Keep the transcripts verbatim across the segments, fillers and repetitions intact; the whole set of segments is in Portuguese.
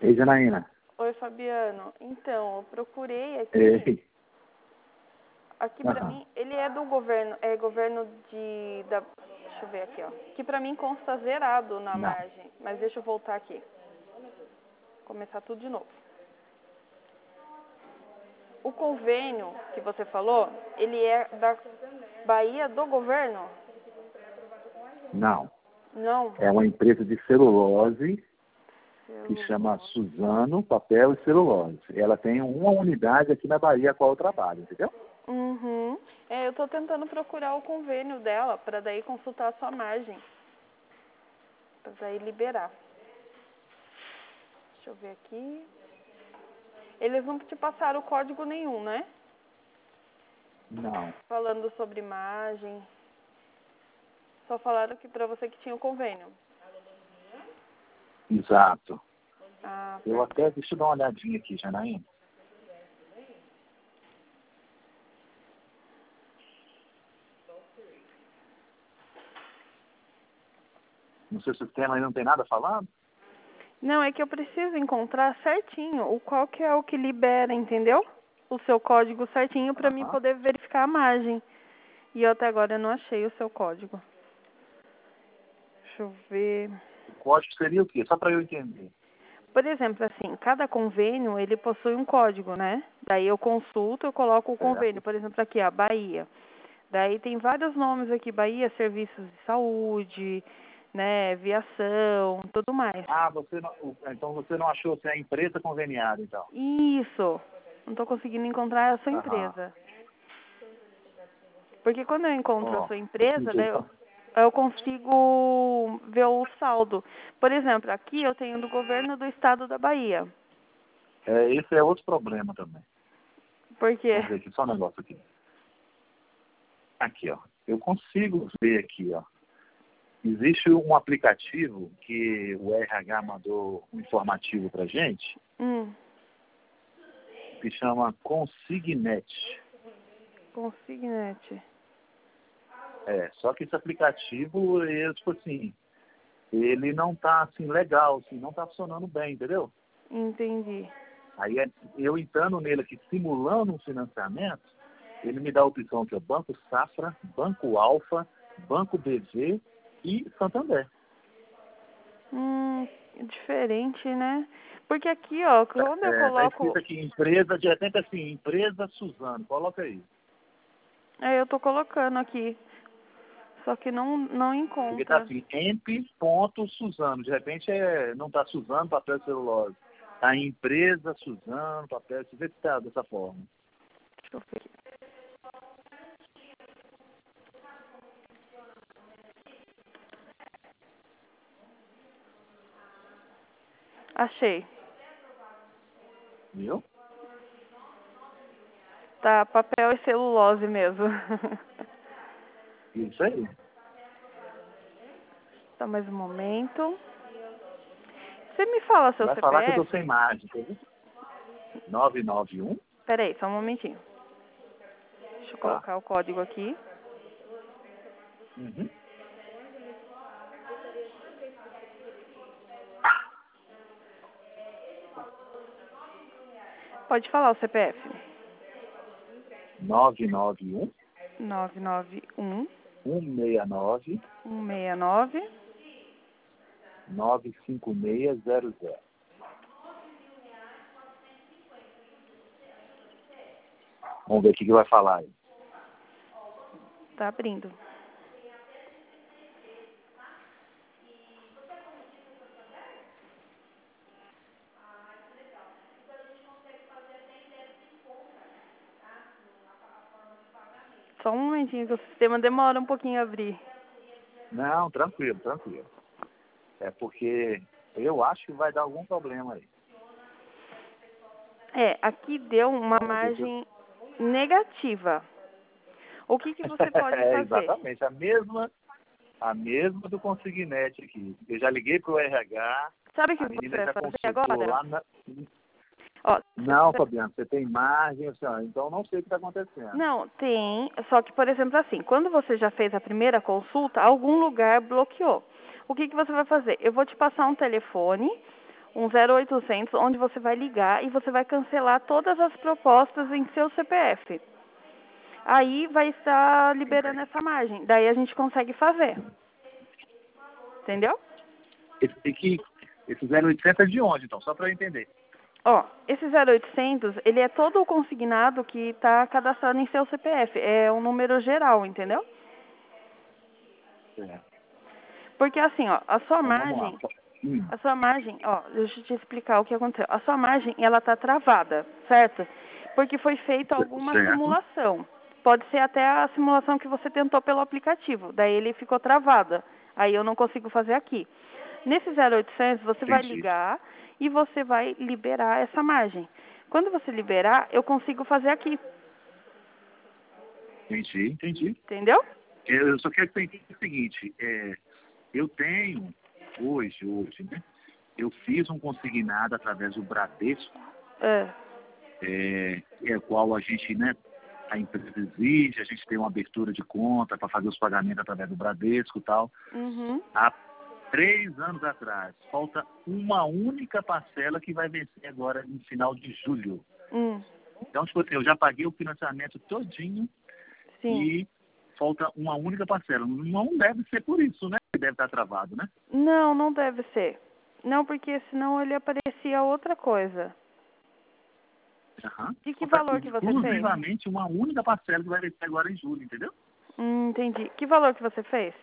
Ei, Janaína. Oi, Fabiano. Então, eu procurei aqui. Ei. Aqui Aham. pra mim, ele é do governo, é governo de... Da, deixa eu ver aqui, ó. Que pra mim consta zerado na Não. margem. Mas deixa eu voltar aqui. Começar tudo de novo. O convênio que você falou, ele é da Bahia do governo? Não. Não. É uma empresa de celulose que chama Suzano Papel e Celulose. Ela tem uma unidade aqui na Bahia com a qual eu trabalho, entendeu? Uhum. É, eu tô tentando procurar o convênio dela para daí consultar a sua margem. Para daí liberar. Deixa eu ver aqui. Eles não te passaram código nenhum, né? Não. Falando sobre margem. Só falaram que para você que tinha o convênio. Exato. Ah, Eu até, deixa eu dar uma olhadinha aqui, Janaína. No seu sistema aí não tem nada falando? não, é que eu preciso encontrar certinho o qual que é o que libera, entendeu? O seu código certinho para mim Aham. poder verificar a margem. E eu até agora não achei o seu código. Deixa eu ver. O código seria o quê? Só para eu entender. Por exemplo, assim, cada convênio, ele possui um código, né? Daí eu consulto, eu coloco o convênio. Certo. Por exemplo, aqui, a Bahia. Daí tem vários nomes aqui, Bahia, serviços de saúde, né, viação, tudo mais. Ah, você não, então você não achou se é a empresa conveniada, então? Isso. Não estou conseguindo encontrar a sua Aham. empresa. Porque quando eu encontro a Ó, sua deixa eu empresa, ver daí eu, só. eu consigo ver o saldo. Por exemplo, aqui eu tenho do governo do estado da Bahia. É, esse é outro problema também. Por quê? Vamos ver aqui, só um negócio aqui. Aqui, ó. Eu consigo ver aqui, ó. Existe um aplicativo que o R H mandou um informativo pra gente, Hum, que chama Consignet. Consignet. É, só que esse aplicativo, ele, tipo assim, ele não tá, assim, legal, assim, não tá funcionando bem, entendeu? Entendi. Aí, é- eu entrando nele aqui, simulando um financiamento, ele me dá a opção que é Banco Safra, Banco Alfa, Banco B V e Santander. Hum, diferente, né? Porque aqui, ó, quando eu É, tá coloco... escrito aqui, empresa, de repente assim, empresa Suzano, coloca aí. É, eu tô colocando aqui. Só que não, não Porque tá encontra. assim, emp.suzano, de repente é, não tá Suzano, papel e celulose. Tá empresa Suzano, papel, você vê que tá dessa forma. Deixa eu ver aqui. Achei. Viu? Tá, papel e celulose mesmo. Isso aí. Tá, mais um momento. Você me fala seu Vai falar que eu tô sem C P F? margem, tá vendo? nove nove um, Peraí, só um momentinho. Deixa eu tá? colocar o código aqui. Uhum. Pode falar o C P F. nove nove um, nove nove um, um seis nove, um seis nove. nove cinco seis zero zero. Vamos ver o que que vai falar aí. Tá abrindo. Só um momentinho que o sistema demora um pouquinho a abrir. Não, tranquilo, tranquilo. É porque eu acho que vai dar algum problema aí. É, aqui deu uma Vamos ver se eu... margem negativa. O que que você pode É, fazer? exatamente, a mesma, a mesma do Consignet aqui. Eu já liguei pro R H, Sabe o que a você menina vai já fazer consultou agora? lá na... Ó, se Não, você... Fabiano, você tem margem, assim, ó, então não sei o que está acontecendo. Não, tem. Só que, por exemplo, assim, quando você já fez a primeira consulta, algum lugar bloqueou. O que que você vai fazer? Eu vou te passar um telefone um zero oitocentos, onde você vai ligar e você vai cancelar todas as propostas em seu C P F. Aí vai estar liberando essa margem. Daí a gente consegue fazer. Entendeu? Esse, aqui, esse zero oitocentos é de onde, então? Só para eu entender. Ó, esse zero oitocentos, ele é todo o consignado que está cadastrado em seu C P F. É um número geral, entendeu? É. Porque assim, ó, a sua Então, margem, hum. a sua margem, ó, deixa eu te explicar o que aconteceu. A sua margem, ela tá travada, certo? Porque foi feita alguma Certo. simulação. Pode ser até a simulação que você tentou pelo aplicativo. Daí ele ficou travada. Aí eu não consigo fazer aqui. Nesse zero oitocentos, você vai Entendi. ligar e você vai liberar essa margem. Quando você liberar, eu consigo fazer aqui. Entendi, entendi. Entendeu? Eu só quero entender o seguinte, é, eu tenho, hoje, hoje, né? Eu fiz um consignado através do Bradesco, É. é, é qual a gente, né, a empresa exige, a gente tem uma abertura de conta para fazer os pagamentos através do Bradesco e tal. Uhum. Há três anos atrás, falta uma única parcela que vai vencer agora no final de julho. Hum. Então, tipo assim, eu já paguei o financiamento todinho. Sim. E falta uma única parcela. Não deve ser por isso, né? Que deve estar travado, né? Não, não deve ser. Não, porque senão ele aparecia outra coisa. Uhum. De que Falta valor que você fez? exclusivamente uma única parcela que vai vencer agora em julho, entendeu? Hum, entendi. Que valor que você fez?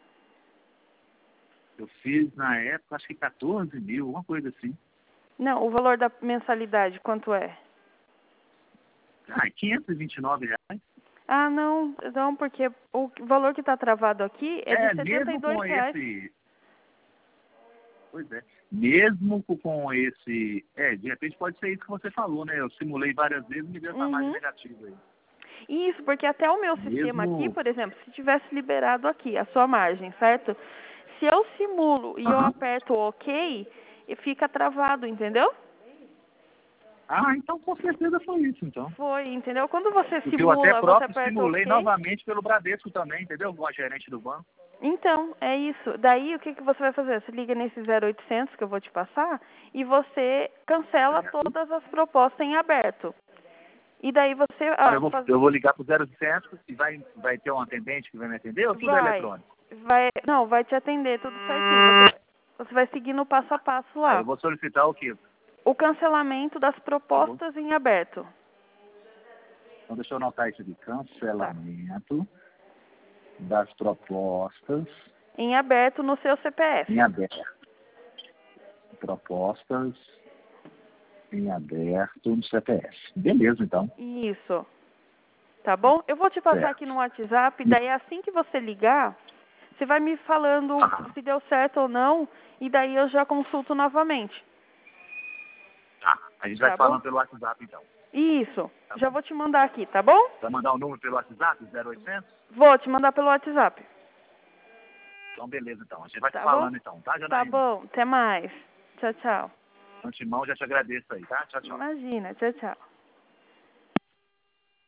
Eu fiz na época, acho que quatorze mil, uma coisa assim. Não, o valor da mensalidade, quanto é? Ah, quinhentos e vinte e nove reais. Ah, não, não, porque o valor que está travado aqui é de É, setenta e mesmo dois com reais. esse... Pois é. Mesmo com esse... É, de repente pode ser isso que você falou, né? Eu simulei várias vezes e me deu essa margem Uhum. negativa aí. Isso, porque até o meu sistema aqui, Mesmo... por exemplo, se tivesse liberado aqui a sua margem, certo? Se eu simulo e eu Aham. aperto OK, fica travado, entendeu? Ah, então com certeza foi isso, então. Foi, entendeu? Quando você Porque eu até simula, você próprio aperta simulei OK. novamente pelo Bradesco também, entendeu? Com a gerente do banco. Então, é isso. Daí, o que, que você vai fazer? Você liga nesse zero oitocentos que eu vou te passar e você cancela Certo. todas as propostas em aberto. E daí você... Agora Ah, eu vou, faz... eu vou ligar pro zero oitocentos e vai, vai ter um atendente que vai me atender ou tudo é Vai. eletrônico? Vai... Não, vai te atender tudo certinho. Você, você vai seguir no passo a passo Aí lá. eu vou solicitar o quê? O cancelamento das Eu vou- propostas em aberto. Então deixa eu anotar isso aqui. Tá. Cancelamento das propostas Em aberto no seu C P F. em aberto. Propostas em aberto no C P F. Beleza, então. Isso. Tá bom? Eu vou te passar Certo. aqui no WhatsApp, daí assim que você ligar, você vai me falando Ah, se deu certo ou não, e daí eu já consulto novamente. tá. A gente vai Tá bom? falando pelo WhatsApp, então. Isso. Tá Já bom. vou te mandar aqui, tá bom? Vai mandar o número pelo WhatsApp, zero oitocentos? Vou te mandar pelo WhatsApp. Então, beleza, então. A gente vai Tá falando, bom? então, tá, Tá Janaína? bom. Até mais. Tchau, tchau. Antemão, já te agradeço aí, tá? Tchau, tchau. Imagina. Tchau, tchau.